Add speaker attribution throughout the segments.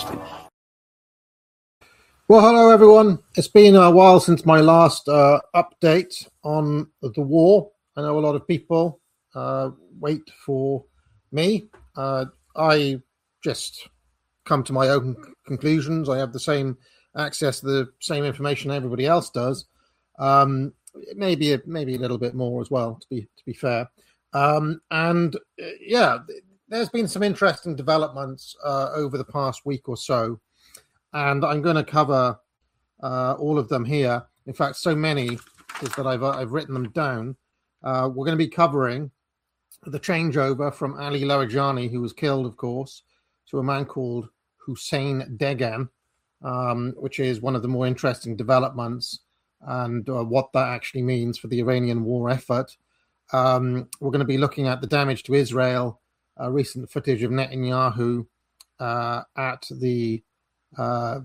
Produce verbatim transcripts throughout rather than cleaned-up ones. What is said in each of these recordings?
Speaker 1: honesty.
Speaker 2: Well, hello, everyone. It's been a while since my last uh, update on the war. I know a lot of people uh, wait for me. Uh, I just come to my own conclusions. I have the same access to the same information everybody else does. Um, maybe a, maybe a little bit more as well, to be to be fair. Um, and uh, yeah, there's been some interesting developments uh, over the past week or so, and I'm going to cover uh, all of them here. In fact, so many is that I've I've written them down. Uh, we're going to be covering the changeover from Ali Larijani, who was killed, of course, to a man called Hussein Degan, um, which is one of the more interesting developments, and uh, what that actually means for the Iranian war effort. Um, we're going to be looking at the damage to Israel, uh, recent footage of Netanyahu uh, at the uh,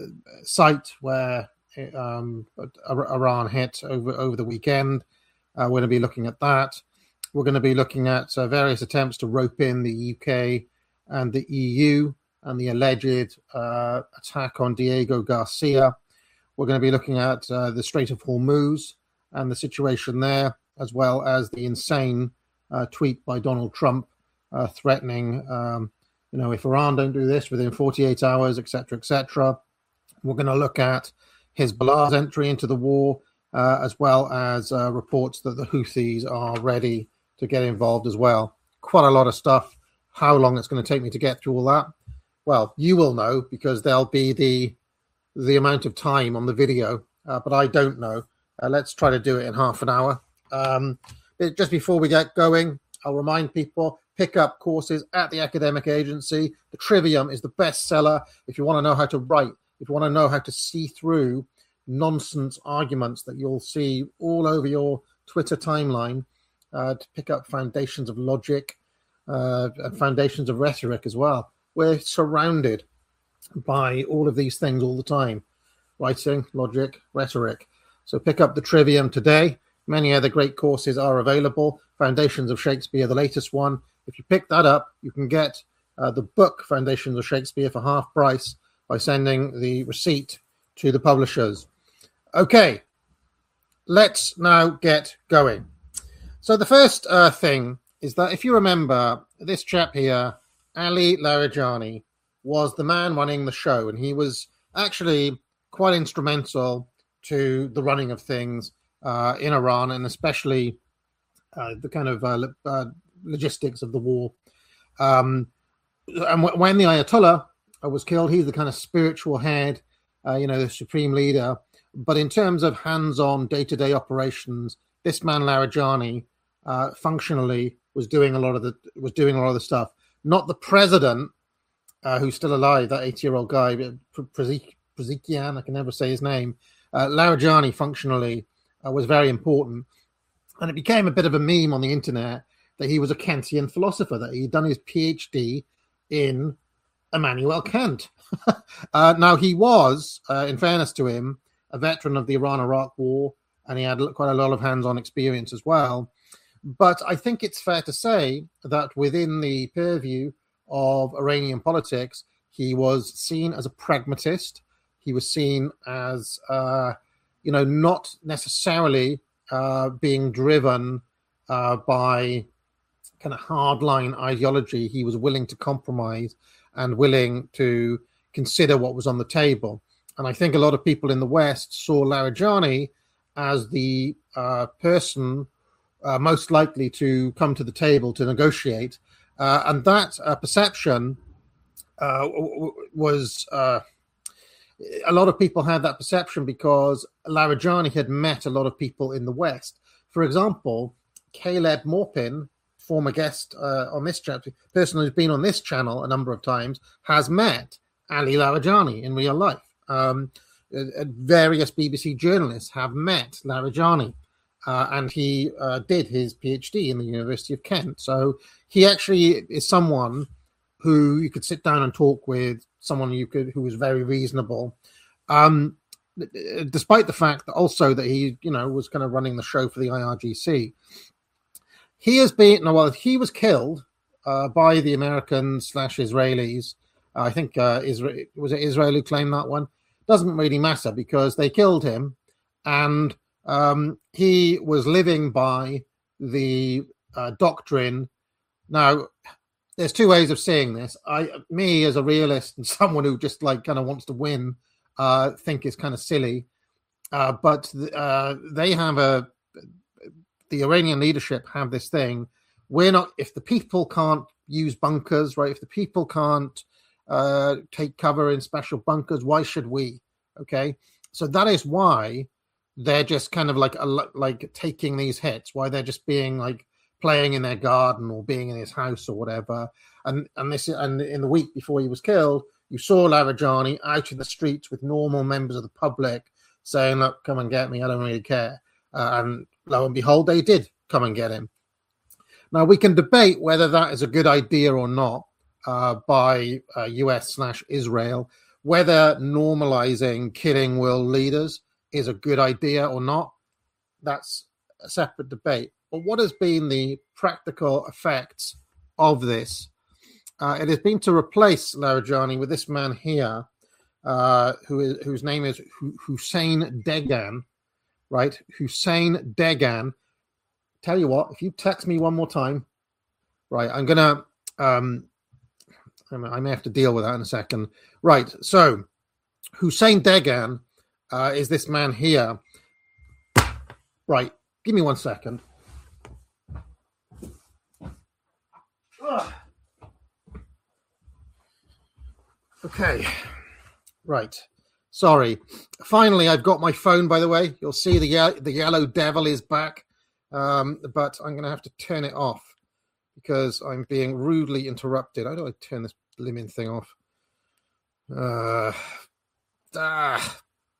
Speaker 2: site where um, Iran hit over, over the weekend. Uh, we're going to be looking at that. We're going to be looking at uh, various attempts to rope in the U K and the E U and the alleged uh, attack on Diego Garcia. We're going to be looking at uh, the Strait of Hormuz and the situation there, as well as the insane uh, tweet by Donald Trump uh, threatening, um, you know, if Iran don't do this within forty-eight hours, et cetera, et cetera. We're going to look at Hezbollah's entry into the war, uh, as well as uh, reports that the Houthis are ready to get involved as well. Quite a lot of stuff. How long it's going to take me to get through all that? Well, you will know, because there'll be the the amount of time on the video, uh, but I don't know. Uh, let's try to do it in half an hour. Um, just before we get going, I'll remind people, pick up courses at the academic agency. The Trivium is the best seller if you want to know how to write, if you want to know how to see through nonsense arguments that you'll see all over your Twitter timeline, uh, to pick up foundations of logic, uh, and foundations of rhetoric as well. We're surrounded by all of these things all the time: writing, logic, rhetoric. So pick up the Trivium today. Many other great courses are available. Foundations of Shakespeare, the latest one. If you pick that up, you can get uh, the book Foundations of Shakespeare for half price by sending the receipt to the publishers. Okay, let's now get going. So the first uh, thing is that if you remember, this chap here, Ali Larijani, was the man running the show, and he was actually quite instrumental to the running of things uh, in Iran, and especially uh, the kind of uh, uh, logistics of the war. Um, and w- when the Ayatollah was killed, he's the kind of spiritual head, uh, you know, the supreme leader. But in terms of hands-on day-to-day operations, this man Larijani uh, functionally was doing a lot of the was doing a lot of the stuff. Not the president, uh, who's still alive, that eighty-year-old guy, Prezikian, I can never say his name. Uh, Larijani functionally uh, was very important, and it became a bit of a meme on the internet that he was a Kantian philosopher, that he'd done his PhD in Immanuel Kant. uh, now, he was, uh, in fairness to him, a veteran of the Iran-Iraq War, and he had quite a lot of hands-on experience as well. But I think it's fair to say that within the purview of Iranian politics, he was seen as a pragmatist. He was seen as, uh, you know, not necessarily uh, being driven uh, by kind of hardline ideology. He was willing to compromise and willing to consider what was on the table. And I think a lot of people in the West saw Larijani as the uh, person uh, most likely to come to the table to negotiate. Uh, and that uh, perception uh, w- was... Uh, a lot of people had that perception because Larijani had met a lot of people in the West. For example, Caleb Morpin, former guest uh, on this channel, person who's been on this channel a number of times, has met Ali Larijani in real life. Um, uh, various B B C journalists have met Larijani, uh, and he uh, did his PhD in the University of Kent. So he actually is someone who you could sit down and talk with, someone you could who was very reasonable, um, despite the fact that also that he, you know, was kind of running the show for the I R G C. He has been, no, well, he was killed uh, by the Americans slash Israelis I think uh, Israel was it Israel who claimed that one. Doesn't really matter because they killed him, and um, he was living by the uh, doctrine. Now, there's two ways of seeing this. I, me as a realist and someone who just like kind of wants to win, uh, think it's kind of silly. Uh, but uh, they have a the Iranian leadership have this thing. We're not if the people can't use bunkers, right? If the people can't uh, take cover in special bunkers, why should we? Okay, so that is why they're just kind of like like taking these hits. Why they're just being like playing in their garden or being in his house or whatever. And and this and in the week before he was killed, you saw Larijani out in the streets with normal members of the public saying, "Look, come and get me. I don't really care." Uh, and lo and behold, they did come and get him. Now we can debate whether that is a good idea or not uh, by uh, U S slash Israel, whether normalizing killing world leaders is a good idea or not. That's a separate debate. But what has been the practical effects of this? Uh, it has been to replace Larijani with this man here, uh, who is whose name is Hussein Degan, right? Hussein Degan. Tell you what, if you text me one more time, right, I'm gonna, um, I may have to deal with that in a second. Right, so Hussein Degan uh, is this man here. Right, give me one second. Ugh. Okay, right. Sorry. Finally, I've got my phone, by the way. You'll see the, ye- the yellow devil is back. Um, but I'm going to have to turn it off because I'm being rudely interrupted. How do I turn this blimmin' thing off? Uh, ah,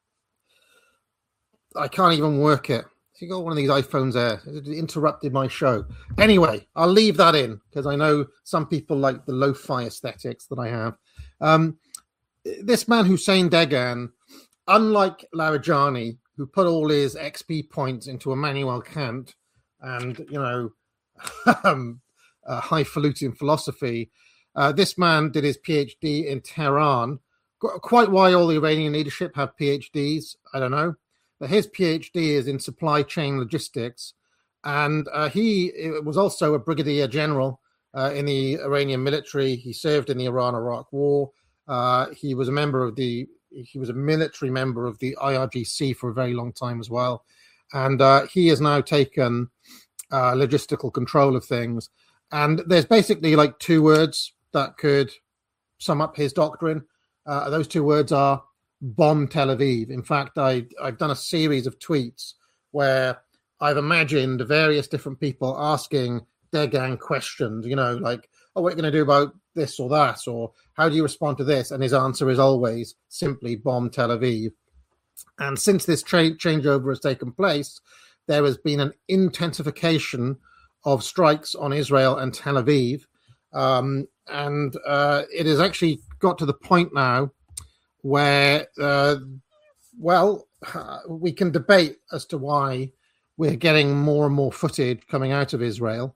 Speaker 2: I can't even work it. You got one of these iPhones there. It interrupted my show. Anyway, I'll leave that in because I know some people like the lo-fi aesthetics that I have. Um, this man, Hussein Degan, unlike Larijani, who put all his X P points into Immanuel Kant and, you know, um, uh, highfalutin philosophy, uh, this man did his PhD in Tehran. Quite why all the Iranian leadership have PhDs, I don't know. But his PhD is in supply chain logistics. And uh, he was also a brigadier general uh, in the Iranian military. He served in the Iran-Iraq War. Uh, he was a member of the He was a military member of the I R G C for a very long time as well. And uh, he has now taken uh, logistical control of things. And there's basically like two words that could sum up his doctrine. Uh, those two words are bomb Tel Aviv. In fact, I, I've done a series of tweets where I've imagined various different people asking Degan questions, you know, like, oh, what are you going to do about this or that? Or how do you respond to this? And his answer is always simply bomb Tel Aviv. And since this tra- changeover has taken place, there has been an intensification of strikes on Israel and Tel Aviv. Um, and uh, it has actually got to the point now where, uh, well, uh, we can debate as to why we're getting more and more footage coming out of Israel.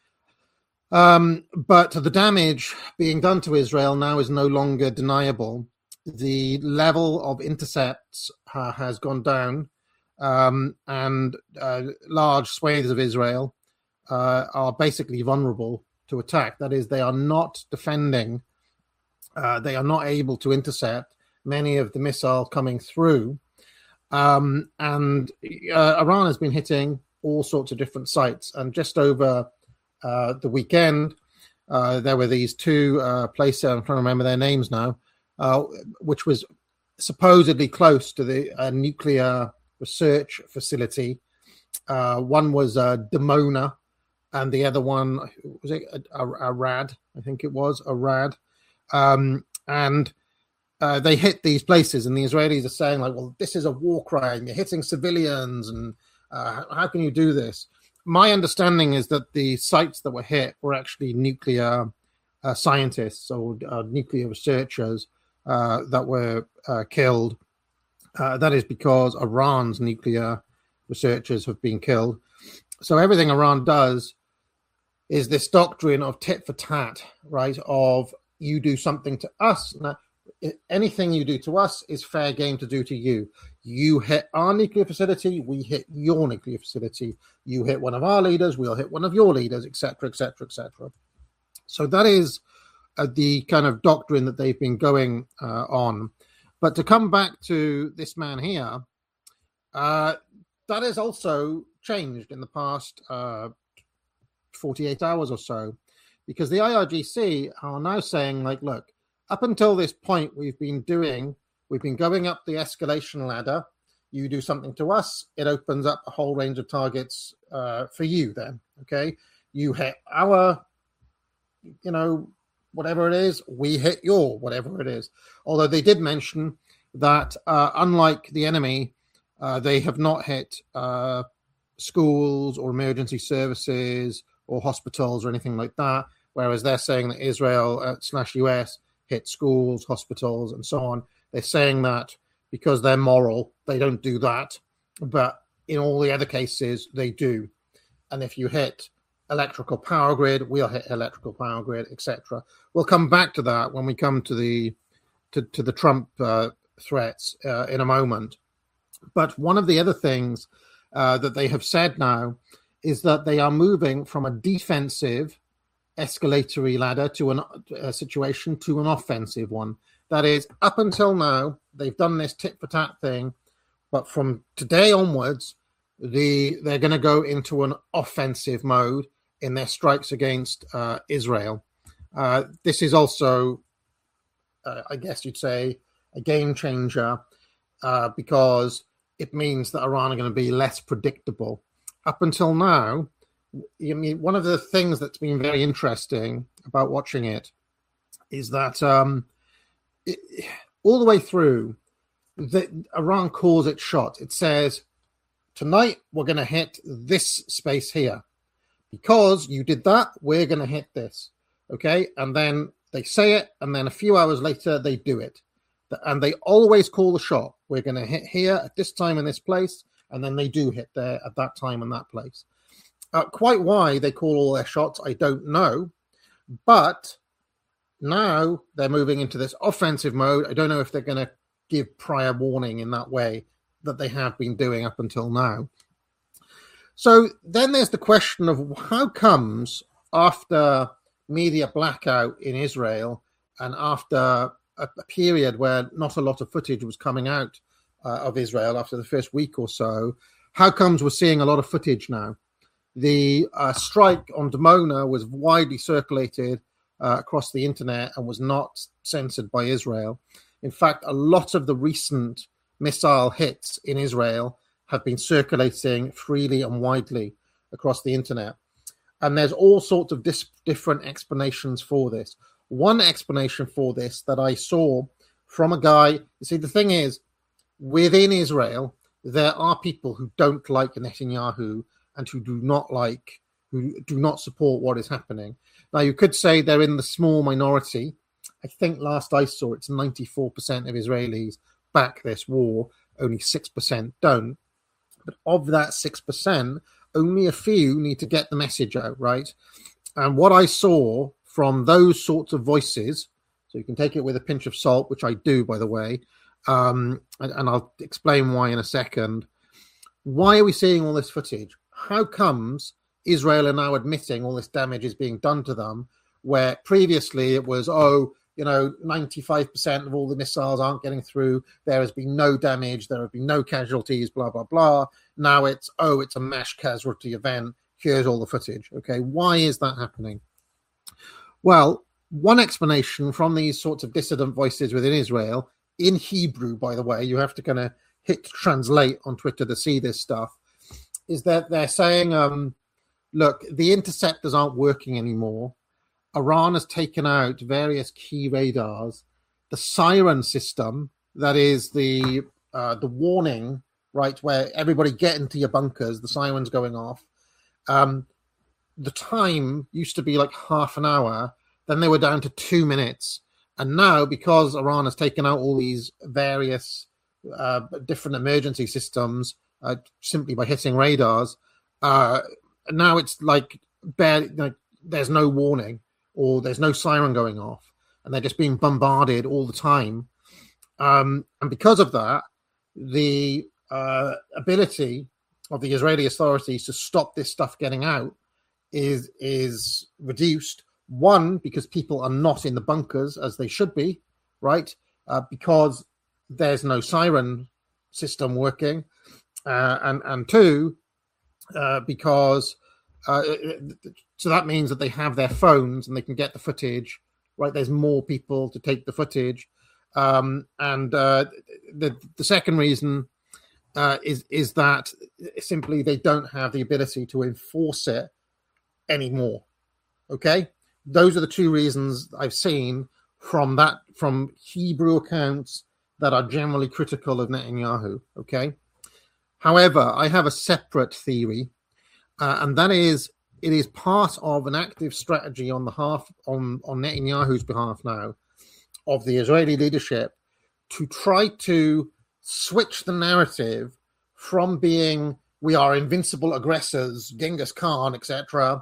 Speaker 2: Um, but the damage being done to Israel now is no longer deniable. The level of intercepts uh, has gone down, um, and uh, large swathes of Israel uh, are basically vulnerable to attack. That is, they are not defending. Uh, they are not able to intercept many of the missiles coming through. Um, and uh, Iran has been hitting all sorts of different sites. And just over uh, the weekend, uh, there were these two uh, places, I'm trying to remember their names now, uh, which was supposedly close to the uh, nuclear research facility. Uh, one was uh, Dimona, and the other one, was it Arad? I think it was Arad. Um, and uh, they hit these places, and the Israelis are saying, like, well, this is a war crime. You're hitting civilians, and uh, how can you do this? My understanding is that the sites that were hit were actually nuclear uh, scientists or uh, nuclear researchers uh, that were uh, killed. Uh, that is because Iran's nuclear researchers have been killed. So everything Iran does is this doctrine of tit for tat, right? Of you do something to us. Now, anything you do to us is fair game to do to you. You hit our nuclear facility, we hit your nuclear facility. You hit one of our leaders, we'll hit one of your leaders, et cetera, et cetera, et cetera. So that is uh, the kind of doctrine that they've been going uh, on. But to come back to this man here, uh, that has also changed in the past uh, forty-eight hours or so, because the I R G C are now saying, like, look, up until this point, we've been doing, we've been going up the escalation ladder. You do something to us, it opens up a whole range of targets uh, for you then, okay? You hit our, you know, whatever it is, we hit your, whatever it is. Although they did mention that uh, unlike the enemy, uh, they have not hit uh, schools or emergency services or hospitals or anything like that, whereas they're saying that Israel uh, slash U S hit schools, hospitals, and so on. They're saying that because they're moral, they don't do that, but in all the other cases, they do. And if you hit electrical power grid, we'll hit electrical power grid, et cetera. We'll come back to that when we come to the to, to the Trump uh, threats uh, in a moment. But one of the other things uh, that they have said now is that they are moving from a defensive escalatory ladder to an, a situation to an offensive one. That is, up until now, they've done this tit for tat thing, but from today onwards, the they're going to go into an offensive mode in their strikes against uh, Israel. Uh, this is also, uh, I guess you'd say, a game changer uh, because it means that Iran are going to be less predictable. Up until now, I mean, one of the things that's been very interesting about watching it is that um, it, all the way through, the, Iran calls it shot. It says, tonight we're going to hit this space here. Because you did that, we're going to hit this. Okay? And then they say it, and then a few hours later, they do it. And they always call the shot. We're going to hit here at this time in this place, and then they do hit there at that time in that place. Uh, quite why they call all their shots, I don't know. But now they're moving into this offensive mode. I don't know if they're going to give prior warning in that way that they have been doing up until now. So then there's the question of how comes after media blackout in Israel and after a, a period where not a lot of footage was coming out uh, of Israel after the first week or so, how comes we're seeing a lot of footage now? The uh, strike on Dimona was widely circulated uh, across the internet and was not censored by Israel. In fact, a lot of the recent missile hits in Israel have been circulating freely and widely across the internet. And there's all sorts of dis- different explanations for this. One explanation for this that I saw from a guy, you see, the thing is, within Israel, there are people who don't like Netanyahu and who do not like, who do not support what is happening. Now, you could say they're in the small minority. I think last I saw, it's ninety-four percent of Israelis back this war, only six percent don't. But of that six percent, only a few need to get the message out, right? And what I saw from those sorts of voices, so you can take it with a pinch of salt, which I do, by the way, um, and, and I'll explain why in a second. Why are we seeing all this footage? How comes Israel are now admitting all this damage is being done to them, where previously it was, oh, you know, ninety-five percent of all the missiles aren't getting through. There has been no damage. There have been no casualties, blah, blah, blah. Now it's, oh, it's a mass casualty event. Here's all the footage. Okay, why is that happening? Well, one explanation from these sorts of dissident voices within Israel, in Hebrew, by the way, you have to kind of hit translate on Twitter to see this stuff, is that they're saying, um, look, the interceptors aren't working anymore. Iran has taken out various key radars. The siren system, that is the uh, the warning, right, where everybody get into your bunkers, the siren's going off. Um, the time used to be like half an hour. Then they were down to two minutes. And now, because Iran has taken out all these various uh, different emergency systems uh, simply by hitting radars, uh, now it's like barely, like, there's no warning or there's no siren going off. and they're just being bombarded all the time. Um, and because of that, the uh, ability of the Israeli authorities to stop this stuff getting out is is reduced. One, because people are not in the bunkers as they should be, right? Uh, because there's no siren system working. Uh, and, and two, uh, because uh, so that means that they have their phones and they can get the footage, right? There's more people to take the footage. Um, and uh, the, the second reason uh, is, is that simply they don't have the ability to enforce it anymore. Okay? Those are the two reasons I've seen from that, from Hebrew accounts that are generally critical of Netanyahu. Okay. However, I have a separate theory, uh, and that is it is part of an active strategy on the half on, on Netanyahu's behalf now of the Israeli leadership to try to switch the narrative from being we are invincible aggressors, Genghis Khan, et cetera,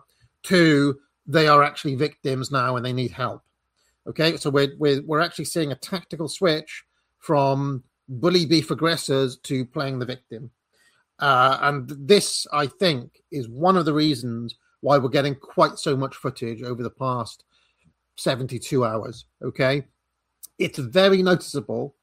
Speaker 2: to they are actually victims now and they need help. Okay, so we're, we're, we're actually seeing a tactical switch from bully beef aggressors to playing the victim. Uh, and this, I think, is one of the reasons why we're getting quite so much footage over the past seventy-two hours. Okay, it's very noticeable,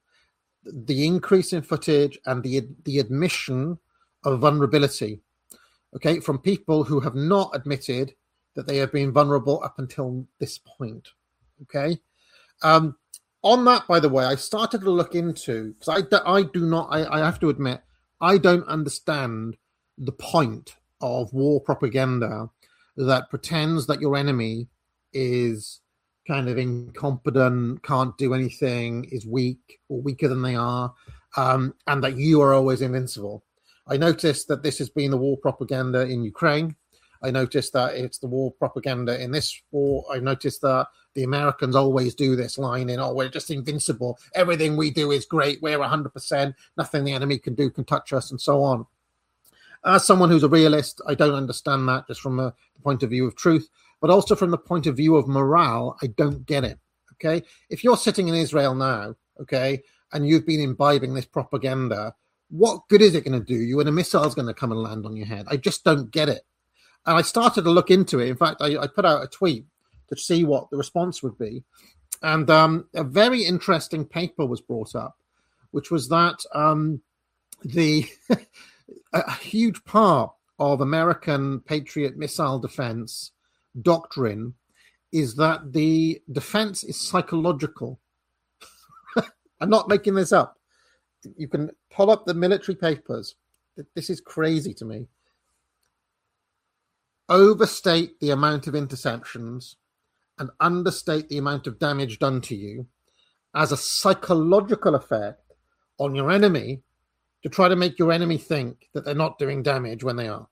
Speaker 2: the increase in footage and the the admission of vulnerability. Okay, from people who have not admitted that they have been vulnerable up until this point. Okay. Um, on that, by the way, I started to look into, because I, do, I do not, I, I have to admit, I don't understand the point of war propaganda that pretends that your enemy is kind of incompetent, can't do anything, is weak or weaker than they are, um, and that you are always invincible. I noticed that this has been the war propaganda in Ukraine. I noticed that it's the war propaganda in this war. I noticed that the Americans always do this line in, oh, we're just invincible. Everything we do is great. We're one hundred percent. Nothing the enemy can do can touch us, and so on. As someone who's a realist, I don't understand that just from a point of view of truth, but also from the point of view of morale, I don't get it, okay? If you're sitting in Israel now, okay, and you've been imbibing this propaganda, what good is it going to do you when a missile's going to come and land on your head? I just don't get it. And I started to look into it. In fact, I, I put out a tweet to see what the response would be. And um, a very interesting paper was brought up, which was that um, the a huge part of American Patriot missile defense doctrine is that the defense is psychological. I'm not making this up. You can pull up the military papers. This is crazy to me. Overstate the amount of interceptions and understate the amount of damage done to you as a psychological effect on your enemy to try to make your enemy think that they're not doing damage when they are.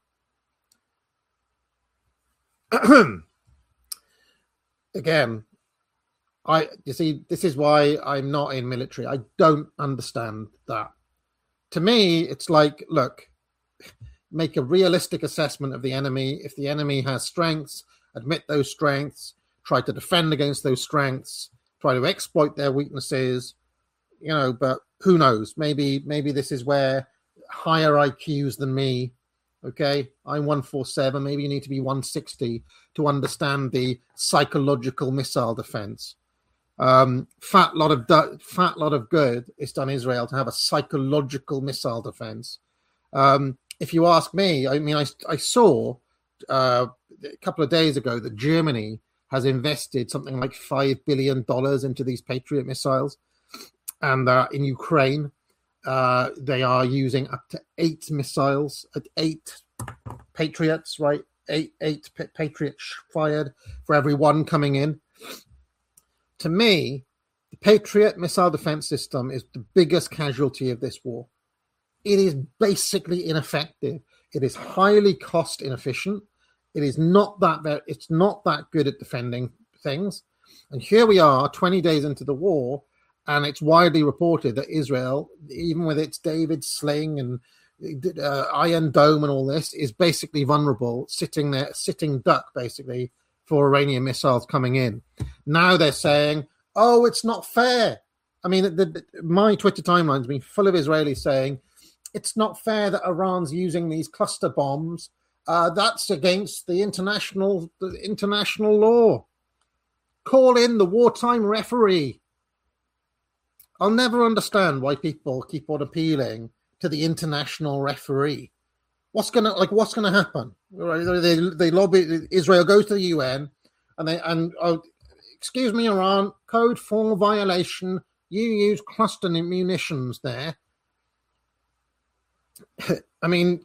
Speaker 2: Again, I you see, this is why I'm not in military. I don't understand that. To me, it's like, look, make a realistic assessment of the enemy. If the enemy has strengths, admit those strengths, try to defend against those strengths, try to exploit their weaknesses, you know, but who knows? Maybe maybe this is where higher I Qs than me, okay? I'm one forty-seven, maybe you need to be one sixty to understand the psychological missile defense. Um, fat lot of du- fat lot of good it's done Israel to have a psychological missile defense. Um, if you ask me, I mean, I, I saw uh, a couple of days ago that Germany has invested something like five billion dollars into these Patriot missiles. And uh, in Ukraine, uh, they are using up to eight missiles, at eight Patriots, right? Eight, eight pa- Patriots fired for every one coming in. To me, the Patriot missile defense system is the biggest casualty of this war. It is basically ineffective. It is highly cost inefficient. It is not that very, it's not that good at defending things. And here we are, twenty days into the war, and it's widely reported that Israel, even with its David Sling and uh, Iron Dome and all this, is basically vulnerable, sitting there, sitting duck, basically, for Iranian missiles coming in. Now they're saying, oh, it's not fair. I mean, the, the, my Twitter timeline's been full of Israelis saying it's not fair that Iran's using these cluster bombs. Uh, that's against the international the international law. Call in the wartime referee. I'll never understand why people keep on appealing to the international referee. What's gonna like? What's gonna happen? They they lobby. Israel goes to the U N, and they and oh, excuse me, Iran, code four violation. You use cluster munitions there. I mean,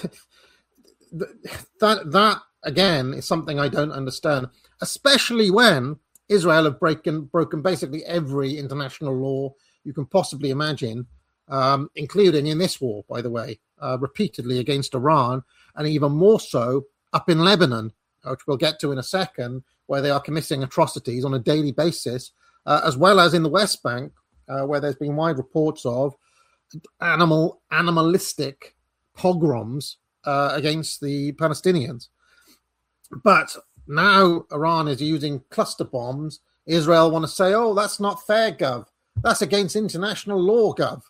Speaker 2: that that again is something I don't understand, especially when Israel have broken broken basically every international law you can possibly imagine, um, including in this war, by the way, uh, repeatedly against Iran, and even more so up in Lebanon, which we'll get to in a second, where they are committing atrocities on a daily basis, uh, as well as in the West Bank, uh, where there's been wide reports of animal animalistic pogroms uh, against the Palestinians. But now Iran is using cluster bombs. Israel want to say, oh, that's not fair, Gov. That's against international law, Gov.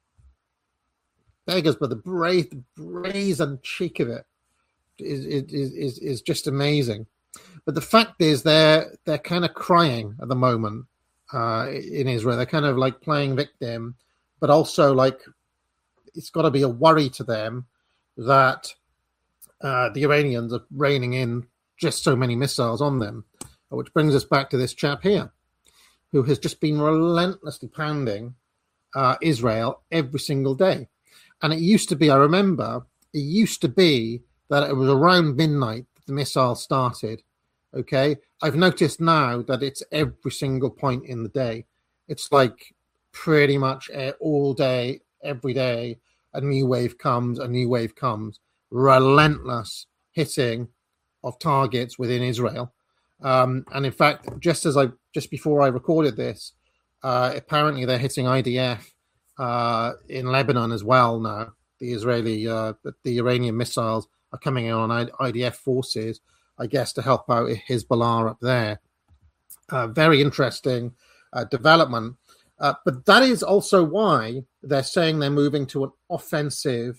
Speaker 2: Beggars, but the, bra- the brazen cheek of it is, is, is, is just amazing. But the fact is they're, they're kind of crying at the moment uh, in Israel. They're kind of like playing victim, but also like it's got to be a worry to them that uh, the Iranians are raining in just so many missiles on them, which brings us back to this chap here, who has just been relentlessly pounding uh, Israel every single day. And it used to be, I remember, it used to be that it was around midnight that the missile started, okay? I've noticed now that it's every single point in the day. It's like pretty much all day, every day, a new wave comes, a new wave comes. Relentless hitting of targets within Israel. Um, and in fact, just as I just before I recorded this, uh, apparently they're hitting I D F uh, in Lebanon as well now. The Israeli, uh, the Iranian missiles are coming in on I D F forces, I guess, to help out Hezbollah up there. Uh, very interesting uh, development. Uh, but that is also why they're saying they're moving to an offensive,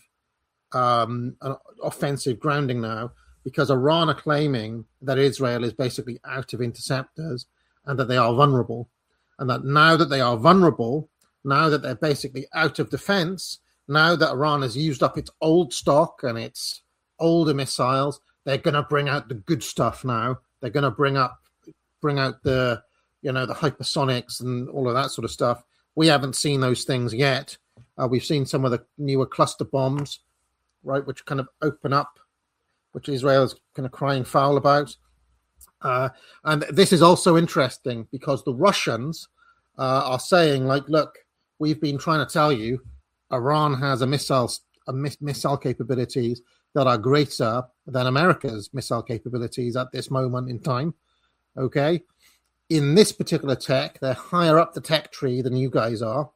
Speaker 2: um, an offensive grounding now, because Iran are claiming that Israel is basically out of interceptors and that they are vulnerable. And that now that they are vulnerable, now that they're basically out of defense, now that Iran has used up its old stock and its older missiles, they're going to bring out the good stuff now. They're going to bring up, bring out the, you know, the hypersonics and all of that sort of stuff. We haven't seen those things yet. Uh, we've seen some of the newer cluster bombs, right, which kind of open up, which Israel is kind of crying foul about. Uh, and this is also interesting because the Russians uh, are saying, like, look, we've been trying to tell you Iran has a missile, a miss, missile capabilities that are greater than America's missile capabilities at this moment in time. Okay? In this particular tech, they're higher up the tech tree than you guys are.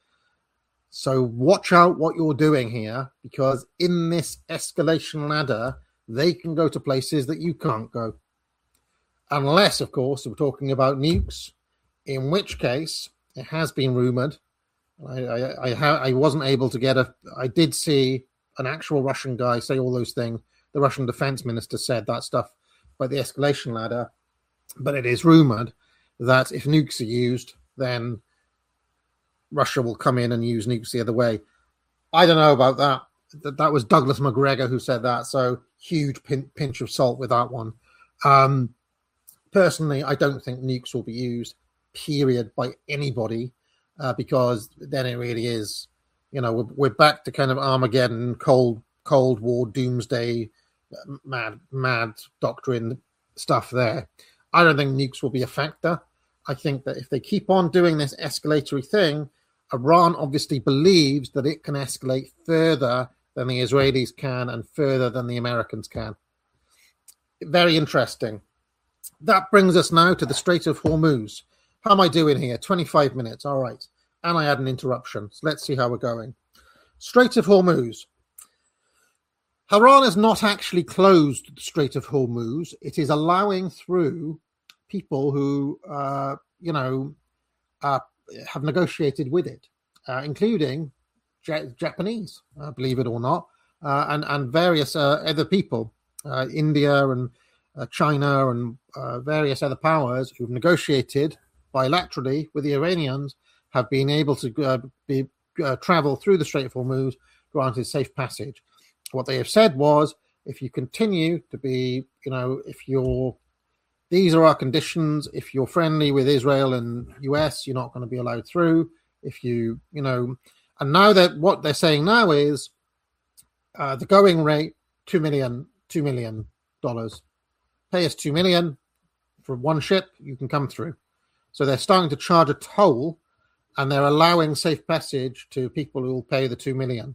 Speaker 2: So watch out what you're doing here, because in this escalation ladder, they can go to places that you can't go. Unless, of course, we're talking about nukes, in which case it has been rumored. I, I, I, ha- I wasn't able to get a... I did see an actual Russian guy say all those things. The Russian defense minister said that stuff about the escalation ladder. But it is rumored that if nukes are used, then Russia will come in and use nukes the other way. I don't know about that. That, that was Douglas McGregor who said that, so huge pin, pinch of salt with that one. Um, personally, I don't think nukes will be used, period, by anybody, uh, because then it really is, you know, we're, we're back to kind of Armageddon, Cold Cold War, doomsday, mad mad doctrine stuff there. I don't think nukes will be a factor. I think that if they keep on doing this escalatory thing, Iran obviously believes that it can escalate further than the Israelis can and further than the Americans can. Very interesting. That brings us now to the Strait of Hormuz. How am I doing here? twenty-five minutes. All right. And I had an interruption. So let's see how we're going. Strait of Hormuz. Iran has not actually closed the Strait of Hormuz. It is allowing through people who, uh, you know, uh, have negotiated with it, uh, including J- Japanese, uh, believe it or not, uh, and, and various uh, other people, uh, India and uh, China and uh, various other powers who've negotiated bilaterally with the Iranians have been able to uh, be, uh, travel through the Strait of Hormuz, granted safe passage. What they have said was, if you continue to be, you know, if you're, these are our conditions. If you're friendly with Israel and U S, you're not going to be allowed through. If you, you know, and now that what they're saying now is uh, the going rate, two million, two million dollars. Pay us two million for one ship, you can come through. So they're starting to charge a toll, and they're allowing safe passage to people who will pay the two million.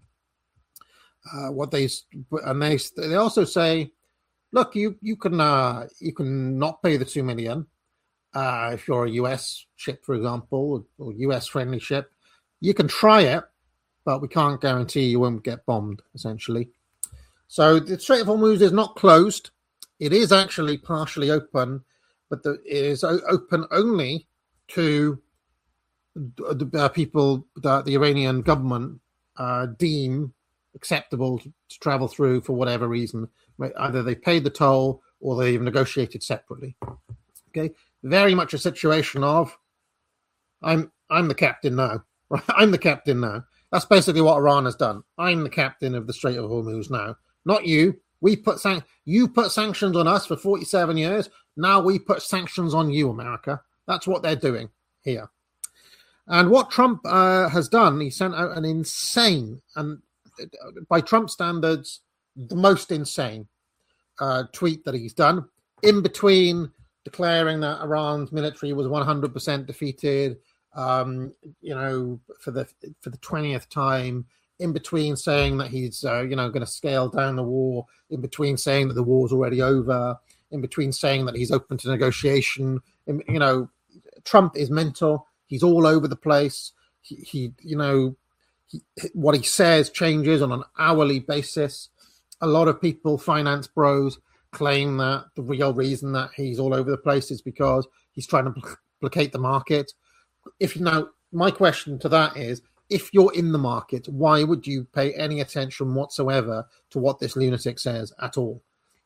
Speaker 2: Uh, what they and they they also say, look, you you can uh, you can not pay the two million uh, if you're a U S ship, for example, or U S friendly ship. You can try it, but we can't guarantee you won't get bombed. Essentially, so the Strait of Hormuz is not closed. It is actually partially open, but the, it is open only to the uh, people that the Iranian government uh, deem acceptable to, to travel through for whatever reason. Either they paid the toll or they've negotiated separately. Okay, very much a situation of I'm I'm the captain now. Right, I'm the captain now. That's basically what Iran has done. I'm the captain of the Strait of Hormuz now, not you. We put san- you put sanctions on us for forty-seven years. Now we put sanctions on you, America. That's what they're doing here. And what Trump uh, has done, he sent out an insane, and by Trump standards, the most insane uh, tweet that he's done, in between declaring that Iran's military was one hundred percent defeated, um, you know, for the for the twentieth time, in between saying that he's, uh, you know, going to scale down the war, in between saying that the war's already over, in between saying that he's open to negotiation. In, you know, Trump is mental. He's all over the place. He, he you know, he, what he says changes on an hourly basis. A lot of people, finance bros, claim that the real reason that he's all over the place is because he's trying to placate the market. If you know, my question to that is, if you're in the market, why would you pay any attention whatsoever to what this lunatic says at all?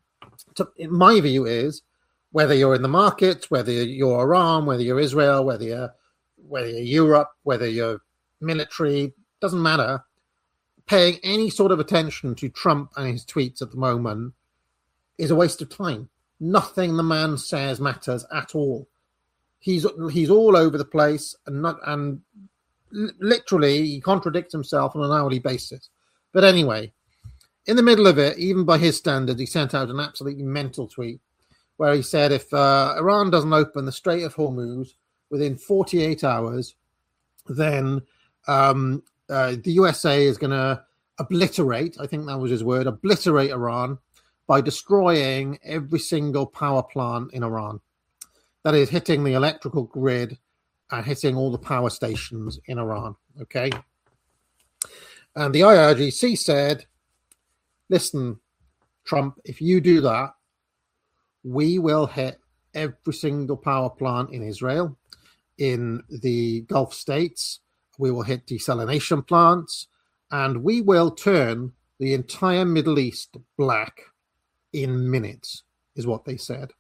Speaker 2: So my view is, whether you're in the market, whether you're Iran, whether you're Israel, whether you're, whether you're Europe, whether you're military, doesn't matter. Paying any sort of attention to Trump and his tweets at the moment is a waste of time. Nothing the man says matters at all. He's he's all over the place, and not and literally he contradicts himself on an hourly basis. But anyway, in the middle of it, even by his standards, he sent out an absolutely mental tweet where he said, if uh, Iran doesn't open the Strait of Hormuz within forty-eight hours, then um, uh, the U S A is going to obliterate, I think that was his word, obliterate Iran by destroying every single power plant in Iran. That is hitting the electrical grid and hitting all the power stations in Iran, okay? And the I R G C said, listen, Trump, if you do that, we will hit every single power plant in Israel, in the Gulf states. We will hit desalination plants, and we will turn the entire Middle East black in minutes, is what they said.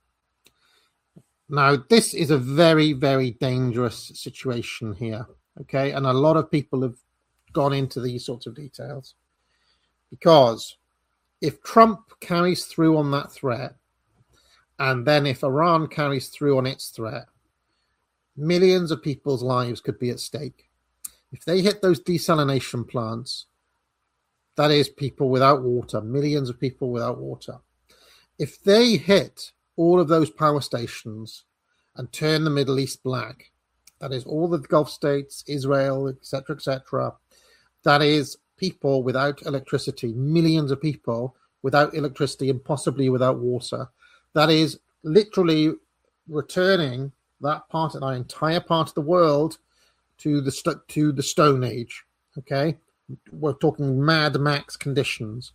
Speaker 2: Now, this is a very, very dangerous situation here, okay? And a lot of people have gone into these sorts of details. Because if Trump carries through on that threat, and then if Iran carries through on its threat, millions of people's lives could be at stake. If they hit those desalination plants, that is people without water, millions of people without water. If they hit all of those power stations and turn the Middle East black, that is all the Gulf states, Israel, et cetera, et cetera, that is people without electricity, millions of people without electricity and possibly without water. That is literally returning that part of that entire part of the world to the st- to the Stone Age. Okay, we're talking Mad Max conditions.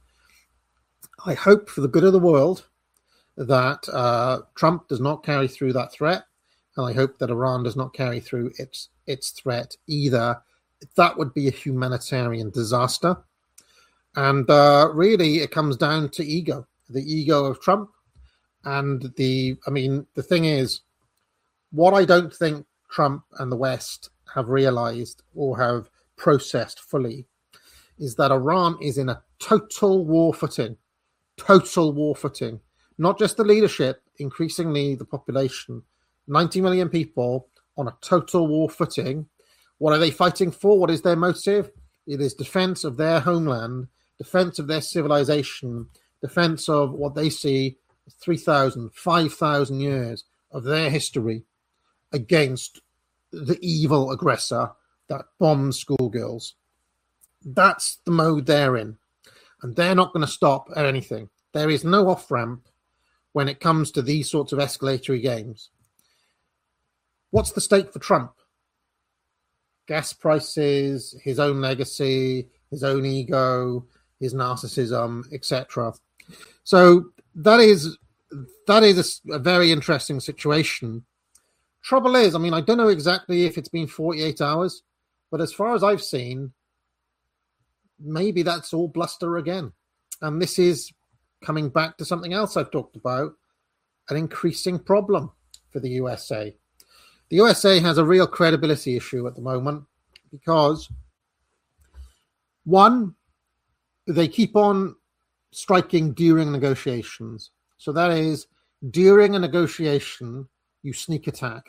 Speaker 2: I hope for the good of the world that uh, Trump does not carry through that threat. and I hope that Iran does not carry through its its threat either. That would be a humanitarian disaster. And uh, really, it comes down to ego, the ego of Trump. And the, I mean, the thing is, what I don't think Trump and the West have realized or have processed fully is that Iran is in a total war footing, total war footing. Not just the leadership, increasingly the population, ninety million people on a total war footing. What are they fighting for? What is their motive? It is defense of their homeland, defense of their civilization, defense of what they see as three thousand, five thousand years of their history against the evil aggressor that bombs schoolgirls. That's the mode they're in. And they're not going to stop at anything. There is no off-ramp when it comes to these sorts of escalatory games. What's the stake for Trump? Gas prices, his own legacy, his own ego, his narcissism, et cetera. So that is that is a, a very interesting situation. Trouble is, I mean, I don't know exactly if it's been forty-eight hours, but as far as I've seen, maybe that's all bluster again. And this is coming back to something else I've talked about, an increasing problem for the U S A. The U S A has a real credibility issue at the moment because, one, they keep on striking during negotiations. So that is, during a negotiation, you sneak attack.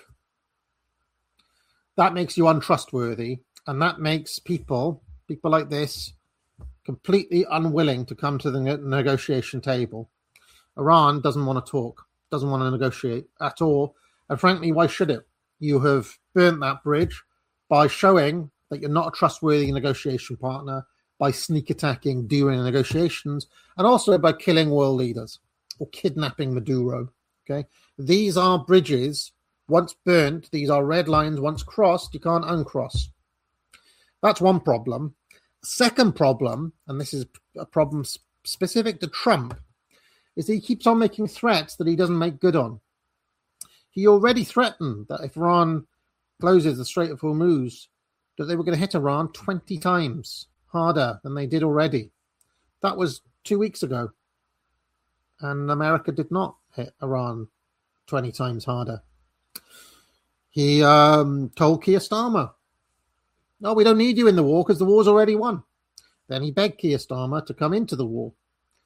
Speaker 2: That makes you untrustworthy, and that makes people, people like this, completely unwilling to come to the negotiation table. Iran doesn't want to talk, doesn't want to negotiate at all. And frankly, why should it? You have burnt that bridge by showing that you're not a trustworthy negotiation partner, by sneak attacking during negotiations, and also by killing world leaders or kidnapping Maduro. Okay, these are bridges once burnt. These are red lines once crossed. You can't uncross. That's one problem. Second problem, and this is a problem specific to Trump, is that he keeps on making threats that he doesn't make good on. He already threatened that if Iran closes the Strait of Hormuz, that they were going to hit Iran twenty times harder than they did already. That was two weeks ago. And America did not hit Iran twenty times harder. He um, told Keir Starmer, no, we don't need you in the war because the war's already won. Then he begged Keir Starmer to come into the war.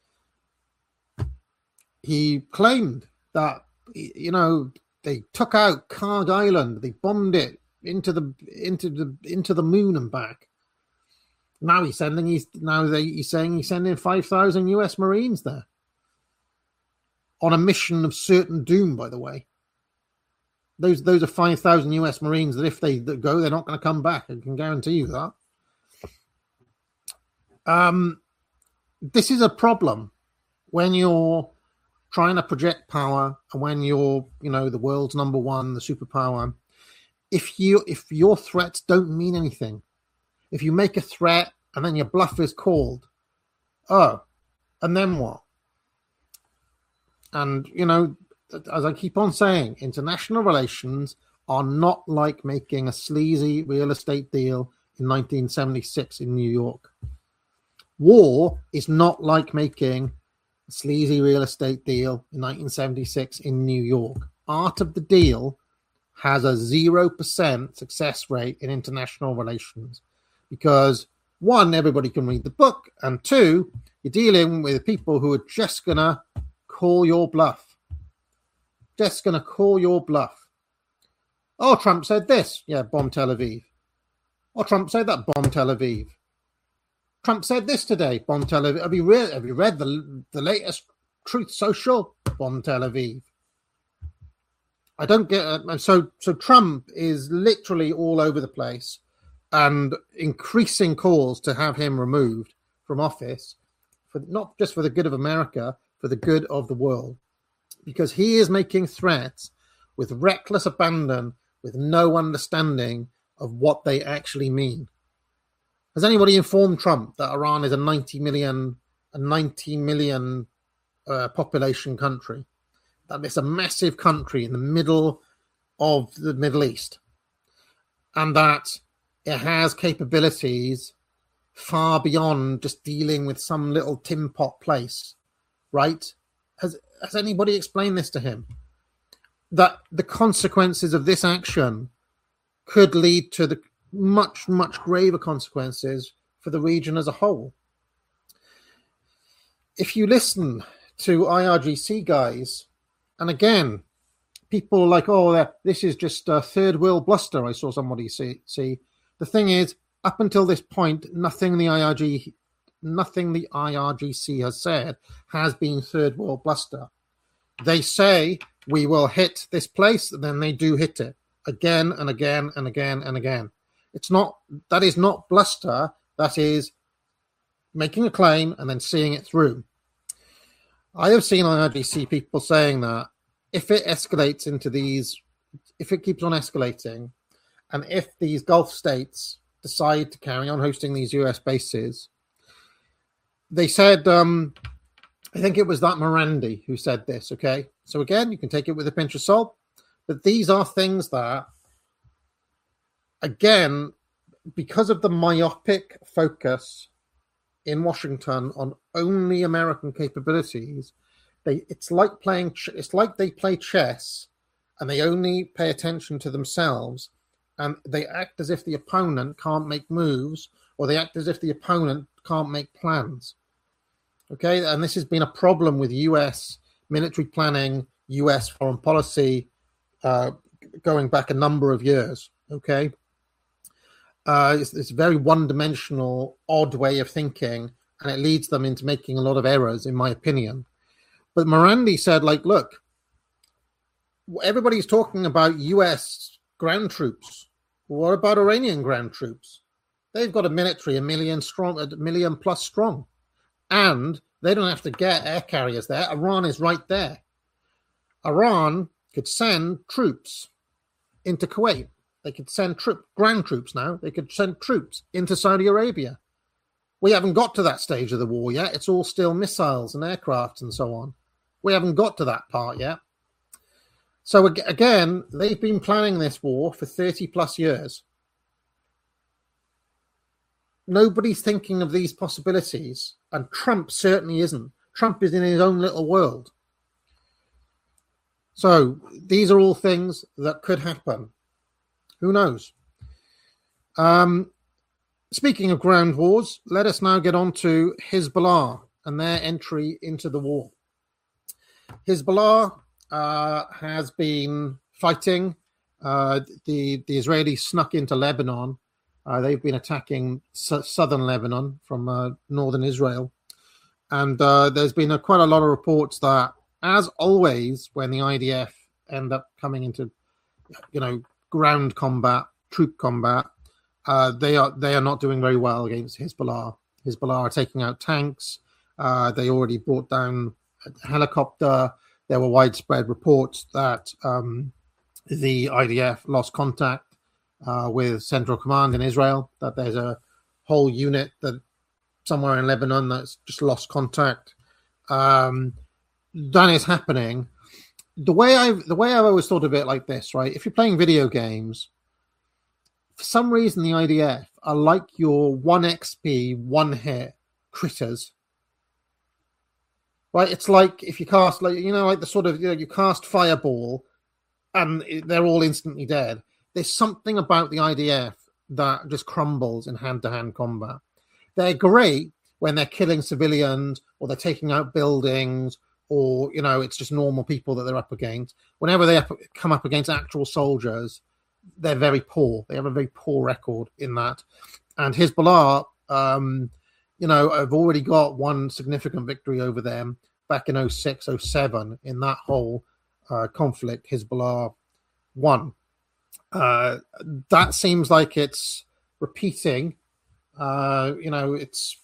Speaker 2: He claimed that, you know, they took out Karg Island, they bombed it into the into the into the moon and back. Now he's sending he's now they, he's saying he's sending five thousand U S Marines there on a mission of certain doom. By the way, those those are five thousand U S Marines that if they go, they're not going to come back. I can guarantee you that. Um, this is a problem when you're trying to project power and when you're, you know, the world's number one, the superpower. If you if your threats don't mean anything, if you make a threat and then your bluff is called, oh, and then what? And, you know, as I keep on saying, international relations are not like making a sleazy real estate deal in nineteen seventy-six in New York. War is not like making a sleazy real estate deal in nineteen seventy-six in New York. Art of the deal has a zero percent success rate in international relations because, one, everybody can read the book, and two, you're dealing with people who are just going to call your bluff. Just going to call your bluff. Oh, Trump said this. Yeah, bomb Tel Aviv. Oh, Trump said that. Bomb Tel Aviv. Trump said this today. Bomb Tel Aviv. Have you read, have you read the, the latest Truth Social? Bomb Tel Aviv. I don't get it. So, so Trump is literally all over the place and increasing calls to have him removed from office, for not just for the good of America, for the good of the world. Because he is making threats with reckless abandon, with no understanding of what they actually mean. Has anybody informed Trump that Iran is a ninety million, a ninety million uh, population country? That it's a massive country in the middle of the Middle East, and that it has capabilities far beyond just dealing with some little tin pot place, right? Has has anybody explained this to him? That the consequences of this action could lead to the much, much graver consequences for the region as a whole. If you listen to I R G C guys, and again, people are like, oh, this is just a third world bluster. I saw somebody say, see. The thing is, up until this point, nothing the I R G, nothing the I R G C has said has been third world bluster. They say we will hit this place, and then they do hit it again and again and again and again. It's not, that is not bluster. That is making a claim and then seeing it through. I have seen I R G C people saying that if it escalates into these, if it keeps on escalating, and if these Gulf states decide to carry on hosting these U S bases, they said, um, I think it was that Morandi who said this, okay? So again, you can take it with a pinch of salt, but these are things that, again, because of the myopic focus in Washington on only American capabilities, they it's like playing it's like they play chess and they only pay attention to themselves, and they act as if the opponent can't make moves, or they act as if the opponent can't make plans. Okay, and this has been a problem with U S military planning, U S foreign policy, uh, going back a number of years. Okay. Uh, it's, it's a very one-dimensional, odd way of thinking, and it leads them into making a lot of errors, in my opinion. But Morandi said, like, look, everybody's talking about U S ground troops. What about Iranian ground troops? They've got a military a million strong, a million plus strong, and they don't have to get air carriers there. Iran is right there. Iran could send troops into Kuwait. They could send troop, ground troops now. They could send troops into Saudi Arabia. We haven't got to that stage of the war yet. It's all still missiles and aircraft and so on. We haven't got to that part yet. So again, they've been planning this war for thirty plus years. Nobody's thinking of these possibilities, and Trump certainly isn't. Trump is in his own little world. So these are all things that could happen. Who knows? Um, speaking of ground wars, let us now get on to Hezbollah and their entry into the war. Hezbollah uh, has been fighting. Uh, the, the Israelis snuck into Lebanon. Uh, they've been attacking su- southern Lebanon from uh, northern Israel. And uh, there's been a, quite a lot of reports that, as always, when the I D F end up coming into, you know, ground combat, troop combat, uh, they are they are not doing very well against Hezbollah. Hezbollah are taking out tanks. Uh, they already brought down a helicopter. There were widespread reports that um, the I D F lost contact uh, with Central Command in Israel, that there's a whole unit that somewhere in Lebanon that's just lost contact. Um, that is happening. The way I've the way I've always thought of it like this, right? If you're playing video games, for some reason the I D F are like your one X P, one hit critters. Right? It's like if you cast, like, you know, like the sort of, you know, you cast Fireball and they're all instantly dead. There's something about the I D F that just crumbles in hand-to-hand combat. They're great when they're killing civilians or they're taking out buildings, or, you know, it's just normal people that they're up against. Whenever they come up against actual soldiers, they're very poor. They have a very poor record in that. And Hezbollah, um, you know, have already got one significant victory over them back in oh six, oh seven. In that whole uh, conflict, Hezbollah won. Uh, that seems like it's repeating. Uh, you know, it's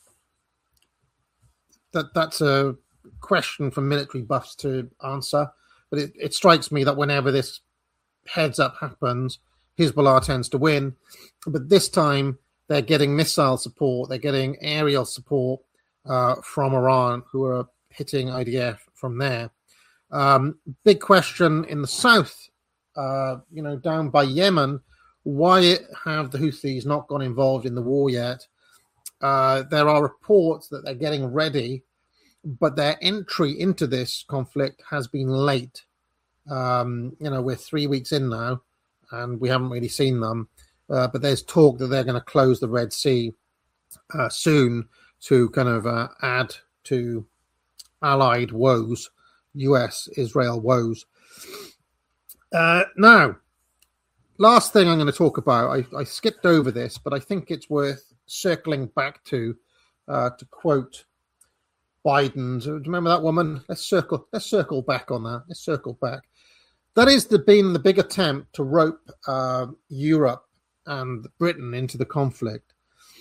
Speaker 2: that that's a question for military buffs to answer, but it, it strikes me that whenever this heads up happens, Hezbollah tends to win. But this time they're getting missile support, they're getting aerial support uh, from Iran, who are hitting I D F from there. Um, big question in the south uh, you know, down by Yemen. Why have the Houthis not got involved in the war yet? Uh, there are reports that they're getting ready, but their entry into this conflict has been late. Um, you know, we're three weeks in now, and we haven't really seen them. Uh, but there's talk that they're going to close the Red Sea uh, soon to kind of uh, add to allied woes, U S Israel woes. Uh, now, last thing I'm going to talk about, I, I skipped over this, but I think it's worth circling back to, uh, to quote Biden. Do you remember that woman? Let's circle. Let's circle back on that. Let's circle back. That is the, been the big attempt to rope uh, Europe and Britain into the conflict.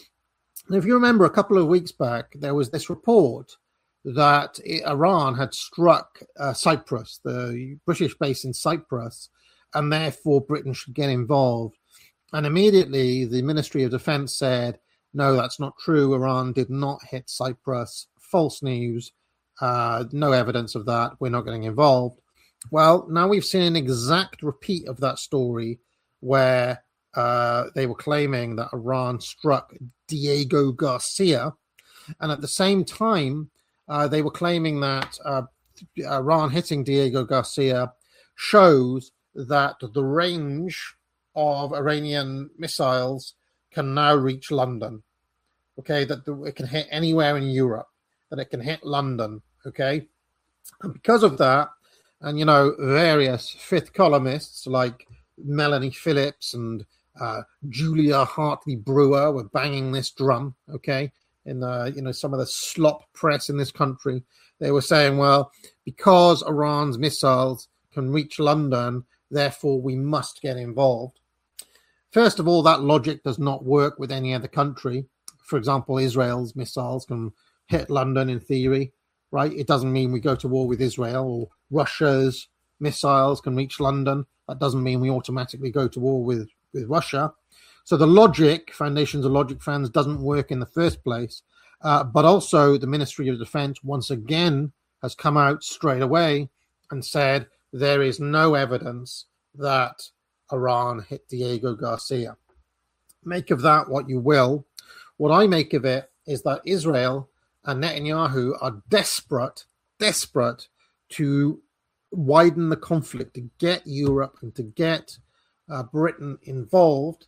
Speaker 2: And if you remember, a couple of weeks back, there was this report that Iran had struck uh, Cyprus, the British base in Cyprus, and therefore Britain should get involved. And immediately the Ministry of Defense said, no, that's not true. Iran did not hit Cyprus. False news. Uh, no evidence of that. We're not getting involved. Well, now we've seen an exact repeat of that story where uh, they were claiming that Iran struck Diego Garcia. And at the same time, uh, they were claiming that uh, Iran hitting Diego Garcia shows that the range of Iranian missiles can now reach London. Okay, that the, it can hit anywhere in Europe, that it can hit London. Okay, and because of that, and you know, various fifth columnists like Melanie Phillips and uh, Julia Hartley Brewer were banging this drum. Okay, in the you know some of the slop press in this country, they were saying, well, because Iran's missiles can reach London, therefore we must get involved. First of all, that logic does not work with any other country. For example, Israel's missiles can hit London in theory, right? It doesn't mean we go to war with Israel, or Russia's missiles can reach London. That doesn't mean we automatically go to war with, with Russia. So the logic, Foundations of Logic fans, doesn't work in the first place. Uh, but also the Ministry of Defense once again has come out straight away and said there is no evidence that Iran hit Diego Garcia. Make of that what you will. What I make of it is that Israel and Netanyahu are desperate, desperate to widen the conflict, to get Europe and to get uh, Britain involved.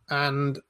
Speaker 2: And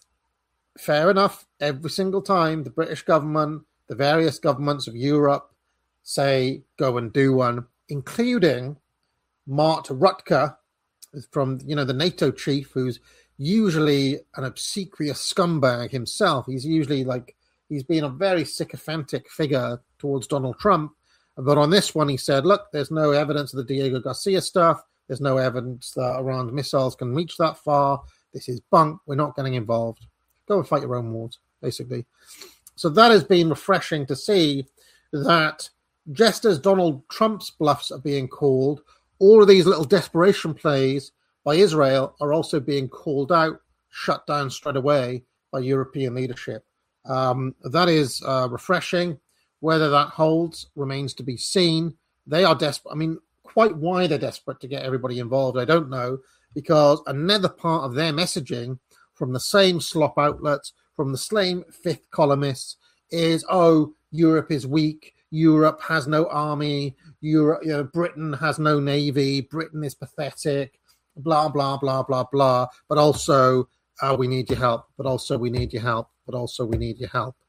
Speaker 2: fair enough, every single time the British government, the various governments of Europe say, go and do one, including Mark Rutte, from, you know, the NATO chief, who's usually an obsequious scumbag himself. He's usually like, he's been a very sycophantic figure towards Donald Trump. But on this one, he said, look, there's no evidence of the Diego Garcia stuff. There's no evidence that Iran's missiles can reach that far. This is bunk. We're not getting involved. Go and fight your own wars, basically. So that has been refreshing to see, that just as Donald Trump's bluffs are being called, all of these little desperation plays by Israel are also being called out, shut down straight away by European leadership. Um, that is uh, refreshing. Whether that holds remains to be seen. They are desperate. I mean, quite why they're desperate to get everybody involved, I don't know, because another part of their messaging from the same slop outlets, from the same fifth columnists, is, oh, Europe is weak. Europe has no army. Europe, you know, Britain has no navy. Britain is pathetic. Blah, blah, blah, blah, blah. But also, uh, we need your help. But also, we need your help. But also, we need your help.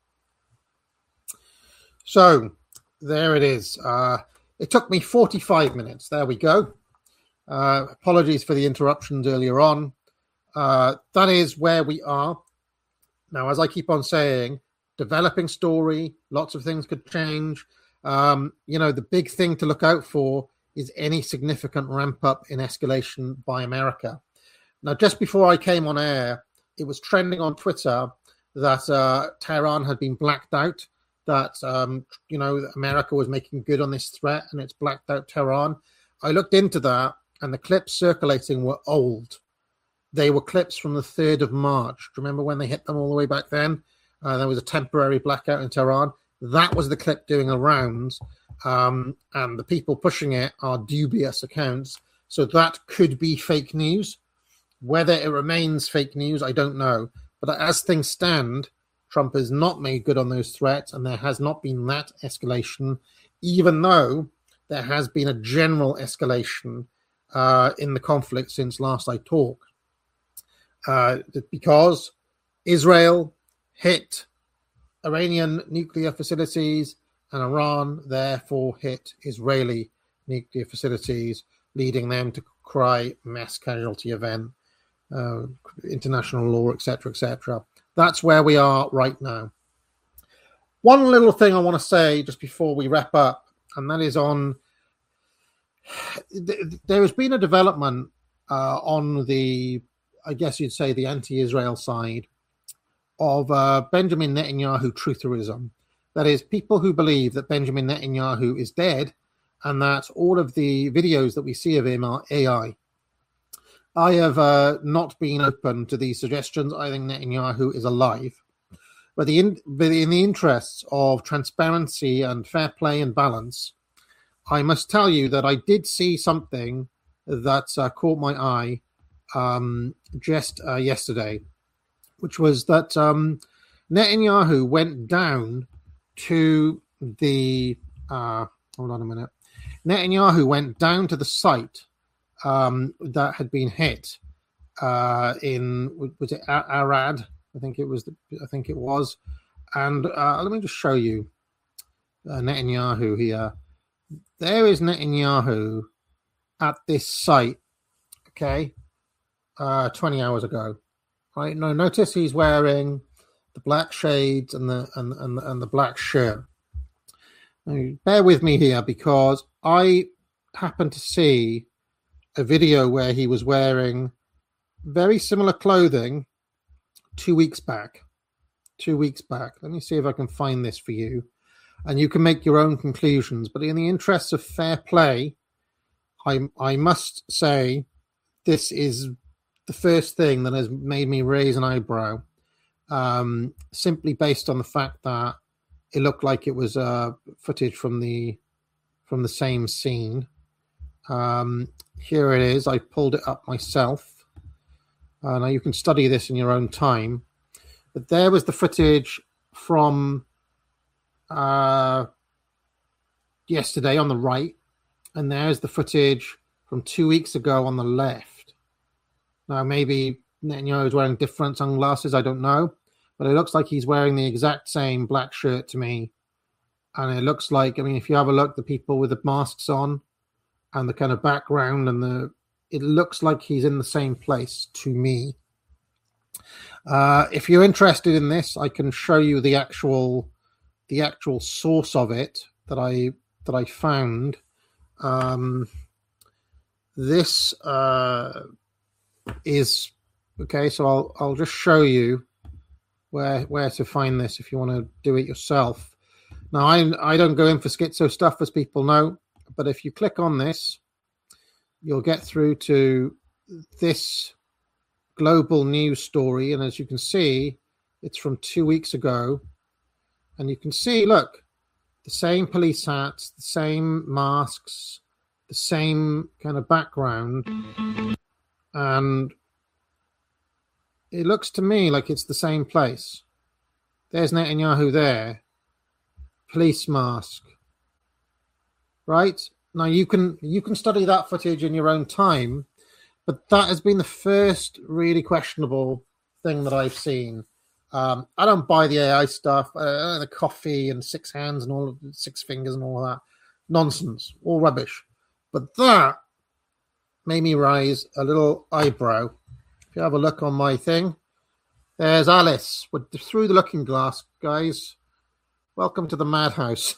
Speaker 2: So, there it is. Uh, it took me forty-five minutes. There we go. Uh, apologies for the interruptions earlier on. Uh, that is where we are. Now, as I keep on saying, developing story, lots of things could change. Um, you know, the big thing to look out for is any significant ramp up in escalation by America. Now, just before I came on air, it was trending on Twitter that uh, Tehran had been blacked out, that, um, you know, America was making good on this threat and it's blacked out Tehran. I looked into that, and the clips circulating were old. They were clips from the third of March. Do you remember when they hit them all the way back then? Uh, there was a temporary blackout in Tehran. That was the clip doing the rounds. Um, and the people pushing it are dubious accounts So that could be fake news. Whether it remains fake news, I don't know. But as things stand, Trump has not made good on those threats, and there has not been that escalation, even though there has been a general escalation uh, in the conflict since last I talked. Uh, because Israel hit Iranian nuclear facilities and Iran therefore hit Israeli nuclear facilities, leading them to cry mass casualty event, uh, international law, et cetera, et cetera. That's where we are right now. One little thing I want to say just before we wrap up, and that is on, there has been a development uh, on the, I guess you'd say, the anti-Israel side of uh, Benjamin Netanyahu trutherism. That is, people who believe that Benjamin Netanyahu is dead and that all of the videos that we see of him are A I. I have uh, not been open to these suggestions. I think Netanyahu is alive. But, the in, but in the interests of transparency and fair play and balance, I must tell you that I did see something that uh, caught my eye um, just uh, yesterday, which was that um, Netanyahu went down to the... Uh, hold on a minute. Netanyahu went down to the site um, that had been hit uh, in, was it Arad? I think it was. The, I think it was. And uh, let me just show you uh, Netanyahu here. There is Netanyahu at this site. Okay, uh, twenty hours ago. Right. Now notice he's wearing the black shades and the and and, and the black shirt. Now, bear with me here because I happened to see a video where he was wearing very similar clothing two weeks back. Two weeks back. Let me see if I can find this for you. And you can make your own conclusions. But in the interests of fair play, I, I must say this is the first thing that has made me raise an eyebrow, um, simply based on the fact that it looked like it was uh, footage from the from the same scene. Um, here it is. I pulled it up myself. Uh, now you can study this in your own time. But there was the footage from uh, yesterday on the right, and there's the footage from two weeks ago on the left. Now maybe Netanyahu is wearing different sunglasses. I don't know. But it looks like he's wearing the exact same black shirt to me. And it looks like, I mean, if you have a look, the people with the masks on and the kind of background and the, it looks like he's in the same place to me. Uh, if you're interested in this, I can show you the actual, the actual source of it that I, that I found. Um, this uh, is, okay, so I'll, I'll just show you where where to find this if you want to do it yourself. Now, I I don't go in for schizo stuff, as people know, but if you click on this, you'll get through to this global news story, and as you can see, it's from two weeks ago, and you can see, look, the same police hats, the same masks, the same kind of background, and it looks to me like it's the same place. There's Netanyahu there. Police mask. Right? Now you can you can study that footage in your own time, but that has been the first really questionable thing that I've seen. Um, I don't buy the A I stuff, uh, the coffee and six hands and all six fingers and all that nonsense, all rubbish. But that made me raise a little eyebrow. If you have a look on my thing, there's Alice with, through the looking glass, guys. Welcome to the madhouse.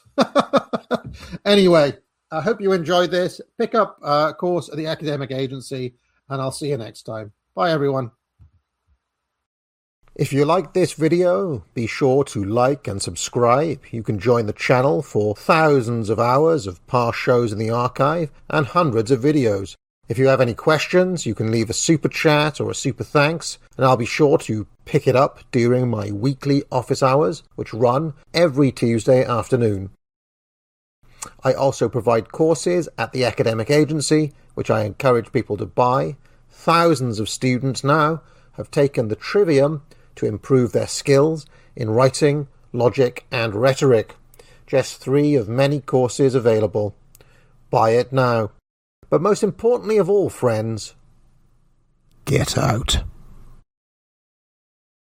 Speaker 2: Anyway, I hope you enjoyed this. Pick up uh, a course at the academic agency, and I'll see you next time. Bye, everyone.
Speaker 1: If you liked this video, be sure to like and subscribe. You can join the channel for thousands of hours of past shows in the archive and hundreds of videos. If you have any questions, you can leave a super chat or a super thanks, and I'll be sure to pick it up during my weekly office hours, which run every Tuesday afternoon. I also provide courses at the academic agency, which I encourage people to buy. Thousands of students now have taken the Trivium to improve their skills in writing, logic and rhetoric. Just three of many courses available. Buy it now. But most importantly of all, friends, get out.